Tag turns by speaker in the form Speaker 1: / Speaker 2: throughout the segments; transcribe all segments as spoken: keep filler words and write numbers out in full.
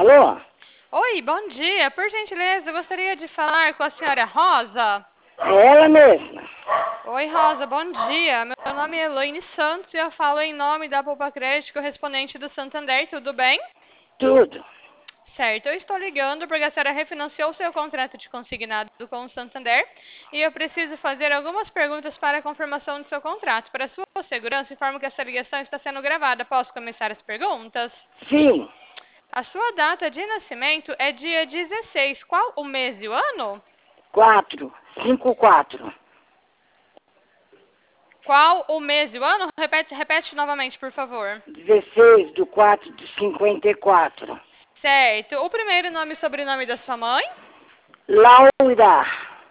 Speaker 1: Alô?
Speaker 2: Oi, bom dia. Por gentileza, eu gostaria de falar com a senhora Rosa.
Speaker 1: É ela mesma.
Speaker 2: Oi, Rosa, bom dia. Meu nome é Elaine Santos e eu falo em nome da Poupa Crédito correspondente do Santander, tudo bem?
Speaker 1: Tudo.
Speaker 2: Certo, eu estou ligando porque a senhora refinanciou seu contrato de consignado com o Santander e eu preciso fazer algumas perguntas para a confirmação do seu contrato. Para sua segurança, informo que essa ligação está sendo gravada. Posso começar as perguntas?
Speaker 1: Sim.
Speaker 2: A sua data de nascimento é dia dezesseis. Qual o mês e o ano?
Speaker 1: Quatro. Cinco, quatro.
Speaker 2: Qual o mês e o ano? Repete, repete novamente, por favor.
Speaker 1: Dezesseis do quatro de cinquenta e quatro.
Speaker 2: Certo. O primeiro nome e sobrenome da sua mãe?
Speaker 1: Laura.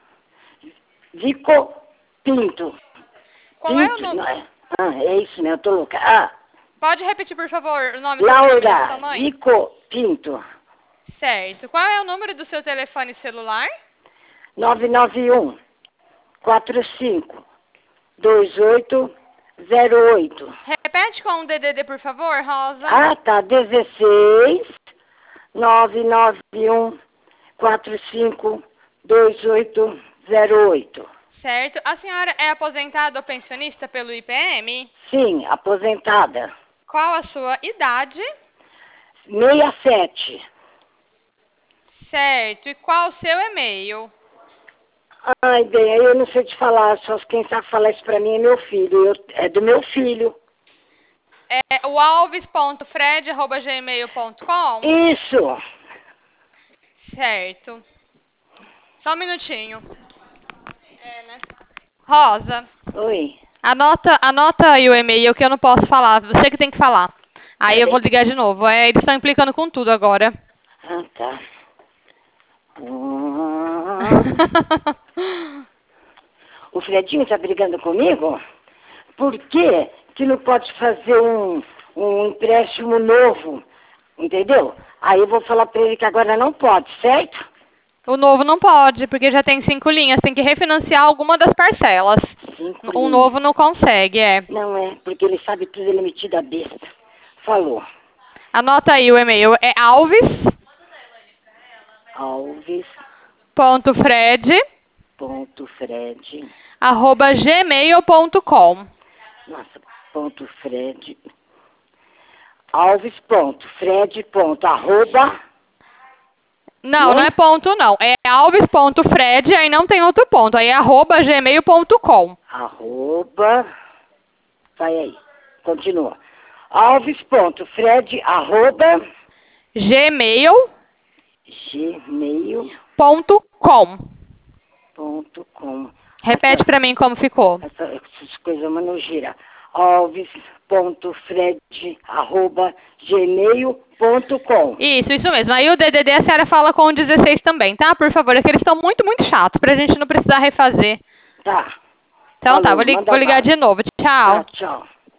Speaker 1: Vico Pinto.
Speaker 2: Qual é o
Speaker 1: Pinto,
Speaker 2: nome?
Speaker 1: não é? Ah, é isso, né? Eu tô louca. Ah,
Speaker 2: Pode repetir, por favor, o nome e sobrenome da sua
Speaker 1: Laura
Speaker 2: mãe?
Speaker 1: Vico Pinto.
Speaker 2: Certo. Qual é o número do seu telefone celular?
Speaker 1: nove nove um quatro cinco dois oito zero oito.
Speaker 2: Repete com o D D D, por favor, Rosa.
Speaker 1: Ah, tá. Dezesseis nove nove um quatro cinco dois oito zero oito.
Speaker 2: Certo. A senhora é aposentada ou pensionista pelo I P M?
Speaker 1: Sim, aposentada.
Speaker 2: Qual a sua idade?
Speaker 1: Meia sete.
Speaker 2: Certo. E qual o seu e-mail?
Speaker 1: Ai, bem, aí eu não sei te falar, só quem sabe falar isso pra mim é meu filho. Eu, é do meu filho.
Speaker 2: É o alves ponto fred arroba gmail ponto com?
Speaker 1: Isso.
Speaker 2: Certo. Só um minutinho. É, né? Rosa,
Speaker 1: Oi.
Speaker 2: anota, anota aí o e-mail que eu não posso falar. Você que tem que falar. Aí eu
Speaker 1: Peraí.
Speaker 2: vou ligar de novo. É, eles estão implicando com tudo agora.
Speaker 1: Ah, tá. Hum. O Fredinho tá brigando comigo? Por que que não pode fazer um, um empréstimo novo? Entendeu? Aí eu vou falar pra ele que agora não pode, certo?
Speaker 2: O novo não pode, porque já tem cinco linhas. Tem que refinanciar alguma das parcelas.
Speaker 1: Cinco
Speaker 2: O
Speaker 1: linhas.
Speaker 2: novo não consegue, é.
Speaker 1: Não é, porque ele sabe tudo, ele é metido a besta. Falou.
Speaker 2: Anota aí o e-mail. É alves
Speaker 1: Alves
Speaker 2: ponto fred
Speaker 1: ponto Fred.
Speaker 2: arroba gmail ponto com.
Speaker 1: Nossa, ponto Fred. Alves ponto Fred ponto arroba.
Speaker 2: Não,
Speaker 1: Né?
Speaker 2: não é ponto não. É alves ponto fred, aí não tem outro ponto. Aí é arroba gmail ponto com.
Speaker 1: Arroba. Vai aí. Continua. Alves ponto Fred arroba.
Speaker 2: Gmail
Speaker 1: Gmail
Speaker 2: ponto com.
Speaker 1: ponto com.
Speaker 2: Repete pra mim como ficou.
Speaker 1: Essa, essas coisas não gira. Alves ponto Fred arroba gmail ponto com.
Speaker 2: Isso, isso mesmo. Aí o D D D a senhora fala com o dezesseis também, tá? Por favor, é que eles estão muito, muito chatos, pra gente não precisar refazer.
Speaker 1: Tá.
Speaker 2: Então tá,
Speaker 1: Falou,
Speaker 2: vou, li
Speaker 1: manda
Speaker 2: vou ligar
Speaker 1: bala.
Speaker 2: de novo.
Speaker 1: Tá,
Speaker 2: Tchau.
Speaker 1: tchau.